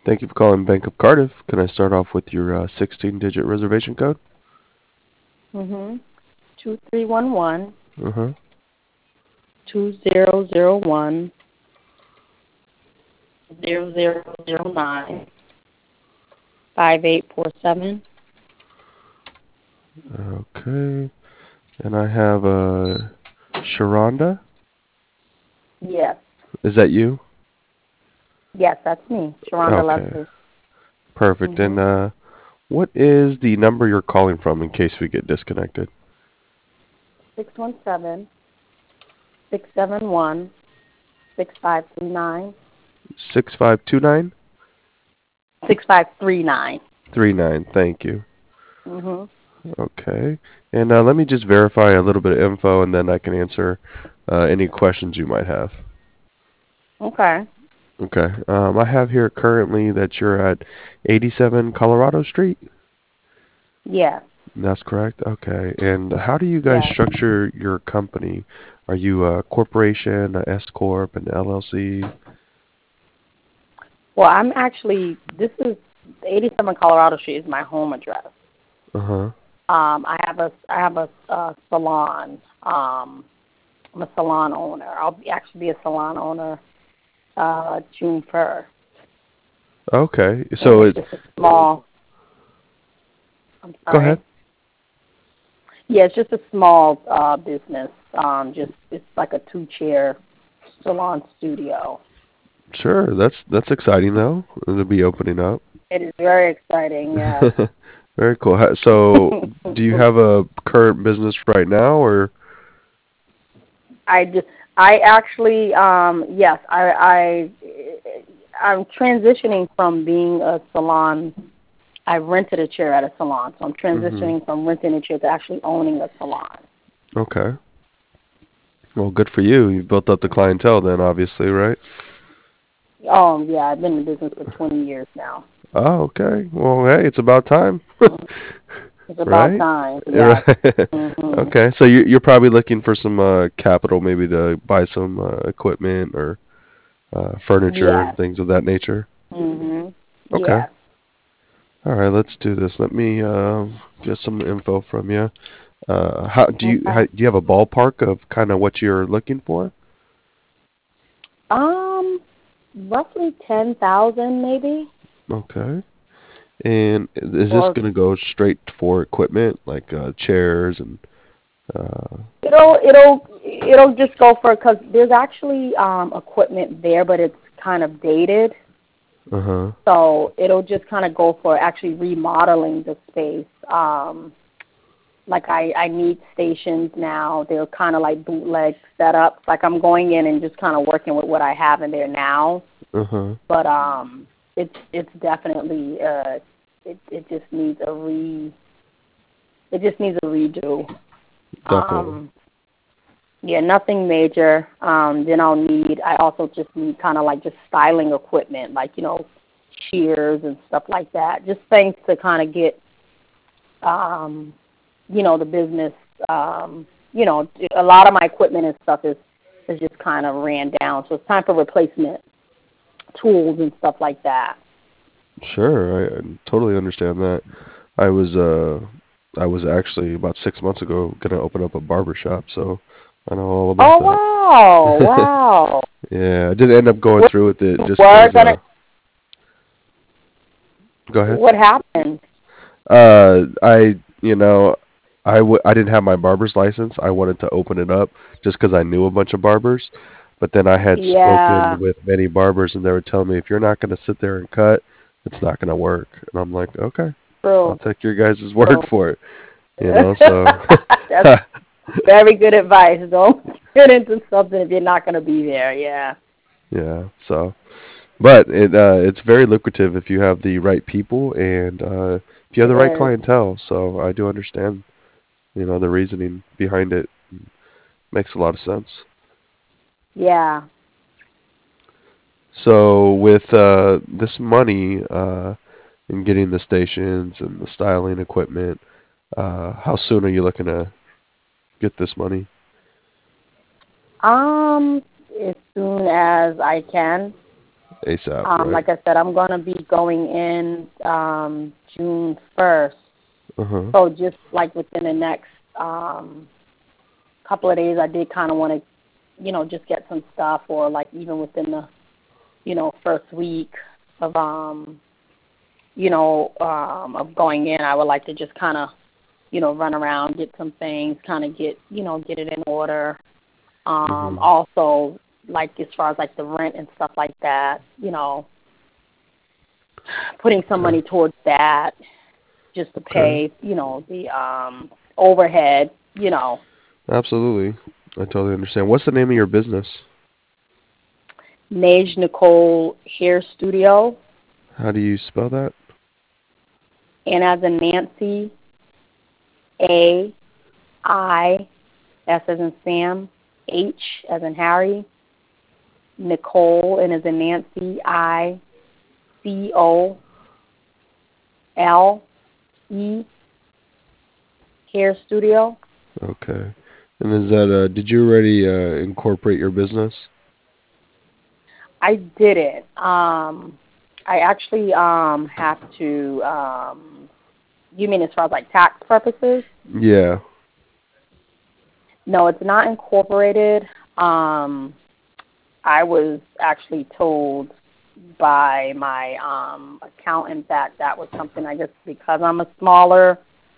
Thank you for calling Bank of Cardiff. Can I start off with your 16-digit reservation code? Mm-hmm. 2311 Uh-huh. 2001 0009 5847. Okay. And I have Sharonda. Yes. Is that you? Yes, that's me, Sharonda Okay. Leslie. Perfect. Mm-hmm. And what is the number you're calling from in case we get disconnected? 617 671 6539. 652939. 6539. Thank you. Mm-hmm. Okay. And let me just verify a little bit of info and then I can answer any questions you might have. Okay. Okay. I have here currently that you're at 87 Colorado Street. Yes. That's correct. Okay. And how do you guys Yes. structure your company? Are you a corporation, a S corp, an LLC? Well, this is 87 Colorado Street is my home address. Uh-huh. I have a salon. I'm a salon owner. Actually be a salon owner June 1st. Okay. And So it's it just a small, I'm go ahead. sorry. Yeah, it's just a small business. It's like a two-chair salon studio. Sure. That's exciting though. To be opening up. It is very exciting, yes. Very cool. So do you have a current business right now or I just, I actually, yes, I'm transitioning from being a salon. I rented a chair at a salon, so I'm Mhm. transitioning from renting a chair to actually owning a salon. Okay. Well, good for you. You've built up the clientele then, obviously, right? Yeah, I've been in business for 20 years now. Oh, okay. Well, hey, it's about time. Mm. It's about Right? time, yes. Right. Hmm. Okay. So you're probably looking for some capital, maybe to buy some equipment or furniture and Yes. things of that nature. Hmm. Okay. Yes. All right. Let's do this. Let me get some info from you. How Okay. do you have a ballpark of kind of what you're looking for? Um, Roughly 10,000 maybe. Okay. And is this Or going to go straight for equipment like chairs and uh, it'll just go for, because there's actually equipment there, but it's kind of dated. uh-huh. So it'll just kind of go for actually remodeling the space. Like I need stations now. They're kind of like bootleg setups. Like I'm going in and just kind of working with what I have in there now. Uh-huh. But it's definitely it just needs a redo. Definitely. Um, yeah, nothing major. Then I also just need kind of like just styling equipment, like shears and stuff like that. Just things to kind of get um, the business. A lot of my equipment and stuff is just kind of ran down, so it's time for replacement tools and stuff like that. Sure, I totally understand that. I was uh I was actually about 6 months ago gonna open up a barber shop, so I know all about Oh that. wow, wow. Yeah, I didn't end up going What through with it just we're 'cause gonna? go ahead. What happened? I I didn't have my barber's license. I wanted to open it up just 'cause I knew a bunch of barbers, but then I had spoken Yeah, with many barbers and they were telling me if you're not gonna sit there and cut, it's not gonna work. And I'm like, okay, I'll true, take your guys' true. word for it. So That's very good advice. Don't get into something if you're not going to be there. Yeah. yeah, so but it's very lucrative if you have the right people and if you have It the right is. clientele. So I do understand, the reasoning behind it. Makes a lot of sense. Yeah. So with this money and getting the stations and the styling equipment, how soon are you looking to get this money? Um, as soon as I can. ASAP, right? Like I said, I'm gonna be going in June 1st. Uh-huh. So just like within the next couple of days, I did kind of want to, just get some stuff, or like even within the, first week of of going in, I would like to just kind of, run around, get some things, kind of get it in order. Mhm. Also, like as far as like the rent and stuff like that, putting some Okay. money towards that just to Okay. pay, the overhead, Absolutely. I totally understand. What's the name of your business? Mage Nicole Hair Studio, How do you spell that? and as in Nancy, A-I, S as in Sam, H as in Harry, Nicole, and as in Nancy, I-C-O-L-E, Hair Studio. Okay. And is that did you already incorporate your business? I did it. I actually have to. You mean as far as like tax purposes? Yeah. No, it's not incorporated. I was actually told by my accountant that that was something, I guess, because I'm a smaller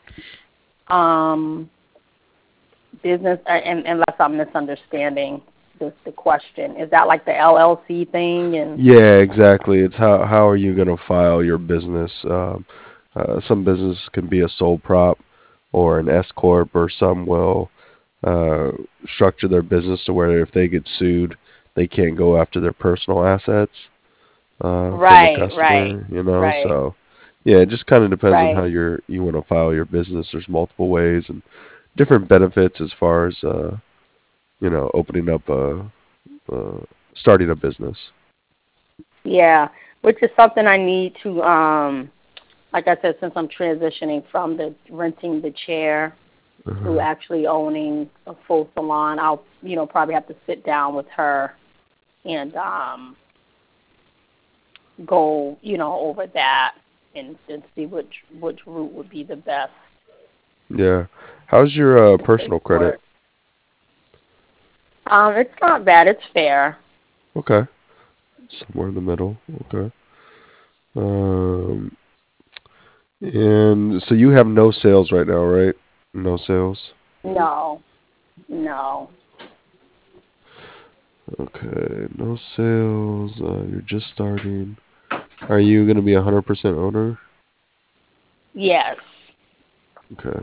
um, business, and unless I'm misunderstanding the question. Is that like the LLC thing? And Yeah, exactly. It's how are you going to file your business? Some business can be a sole prop or an S corp, or some will uh, structure their business to where if they get sued, they can't go after their personal assets from a right, right, customer. You know, right, so yeah, it just kind of depends on how right. you want to file your business. There's multiple ways and different benefits as far as opening up uh, starting a business. Yeah, which is something I need to, like I said, since I'm transitioning from the renting the chair to Uh-huh. actually owning a full salon, I'll, probably have to sit down with her and go, over that and see which route would be the best Yeah. How's your to take personal for credit? it. It's not bad. It's fair. Okay. Somewhere in the middle. Okay. Um, and so you have no sales right now, right? No sales. No, no. Okay. No sales. You're just starting. Are you going to be 100% owner? Yes. Okay.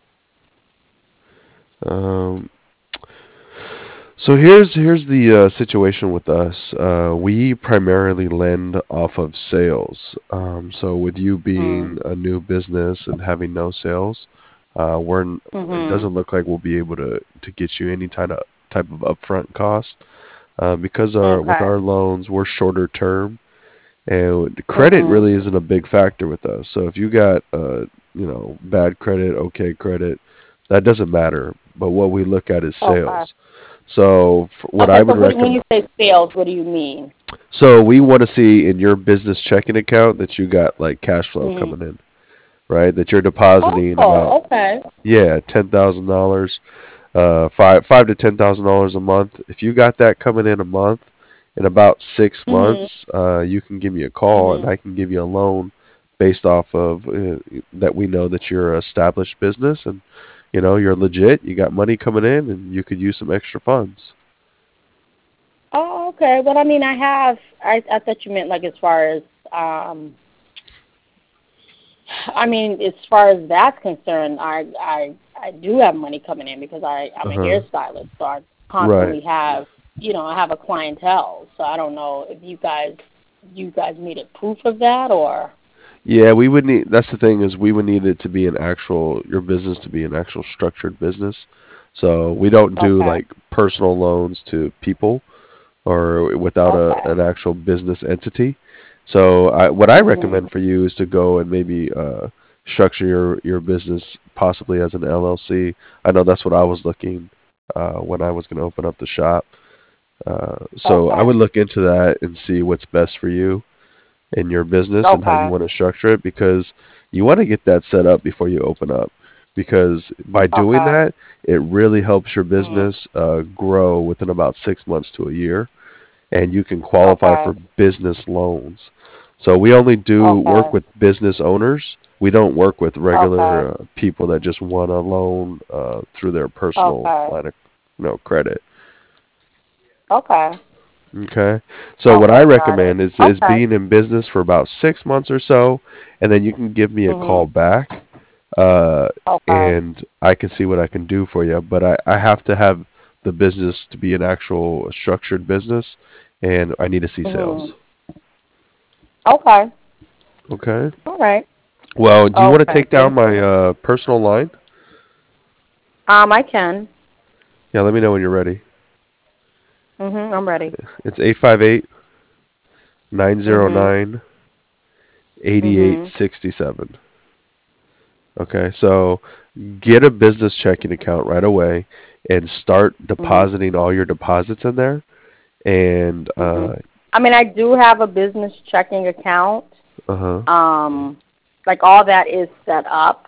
Um, so here's the situation with us. We primarily lend off of sales. So with you Mm. being a new business and having no sales, it Mhm. doesn't look like we'll be able to get you any type of upfront cost because our with Okay. our loans we're shorter term and credit Mhm. really isn't a big factor with us. So if you got bad credit, okay credit, that doesn't matter. But what we look at is Okay. sales. So what Okay. I So would when recommend, you say sales, what do you mean? so we want to see in your business checking account that you got like cash flow Mhm. coming in, right? That you're depositing about, Oh, okay. yeah, $10,000, five to $10,000 a month. If you got that coming in a month, in about six Mhm. months, you can give me a call and Mhm. I can give you a loan based off of that we know that you're an established business and you're legit. You got money coming in and you could use some extra funds. Oh, okay. Well, I mean, I have. I thought you meant like as far as um. I mean, as far as that's concerned, I do have money coming in because I'm Uh a huh. hairstylist, so I Right. constantly have, I have a clientele. So I don't know if you guys needed proof of that, or Yeah, we would need. That's the thing is we would need it to be an actual your business to be an actual structured business. So we don't do okay, like personal loans to people or without okay, an actual business entity. So what I mhm, recommend for you is to go and maybe structure your business possibly as an LLC. I know that's what I was looking when I was going to open up the shop. So I Okay. would look into that and see what's best for you in your business and how you Okay. want to structure it, because you want to get that set up before you open up. Because by doing Okay. that, it really helps your Mhm. business grow within about 6 months to a year, and you can qualify Okay. for business loans. So we only do work Okay. with business owners. We don't work with Okay. regular people that just want a loan through their personal Okay. line of credit. Okay. Okay. So what I Okay. Got it. recommend is Okay. being in business for about 6 months or so, and then you can give me a call Mhm. back, Okay. and I can see what I can do for you. But I have to have the business to be an actual structured business, and I need to see Mhm. sales. Okay. Okay. All right. Well, do you want to Okay. take down Thank my you. personal line? I can. Yeah, let me know when you're ready. I'm ready. It's 858-909-8867. Mhm. Mhm. Okay, so get a business checking account right away and start Mhm. depositing all your deposits in there. And Mhm. I mean, I do have a business checking account. uh-huh. Um, like all that is set up.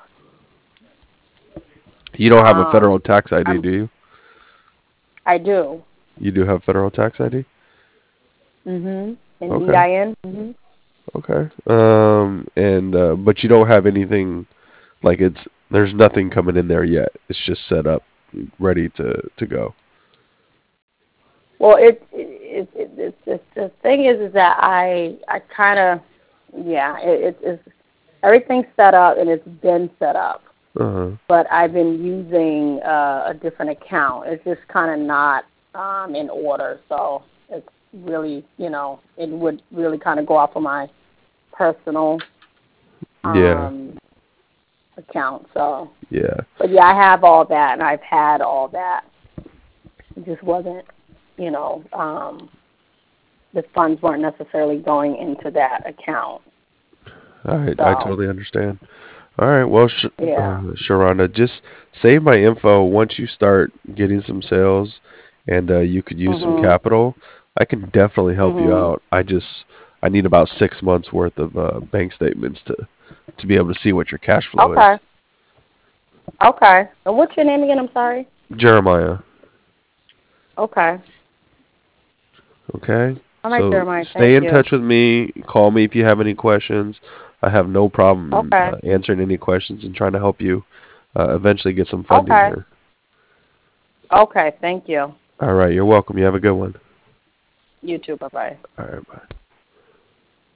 You don't have a federal Um, tax ID, I'm. do you? I do. You do have federal tax ID? An Okay. EIN. Okay. And but you don't have anything like there's nothing coming in there yet. It's just set up, ready to go. Well, it's the thing is that I kind of yeah it's everything's set up and it's been set up, Uh-huh. but I've been using a different account. It's just kind of not in order, so it's really it would really kind of go off of my personal Yeah. um, account. So, Yeah. but yeah, I have all that and I've had all that. It just wasn't you know. The funds weren't necessarily going into that account. I So, totally understand. All right. Well, yeah. Sharonda, just save my info once you start getting some sales, and you could use some Mhm. capital. I can definitely help you Mhm. out. I need about 6 months worth of bank statements to be able to see what your cash flow Okay. is. Okay. And what's your name again? I'm sorry. Jeremiah. Okay. Okay. All right, So Jeremiah. stay Thank in you. touch with me. Call me if you have any questions. I have no problem Okay. answering any questions and trying to help you eventually get some funding Okay. here. Okay. Thank you. All right. You're welcome. You have a good one. You too. Bye bye. All right. Bye.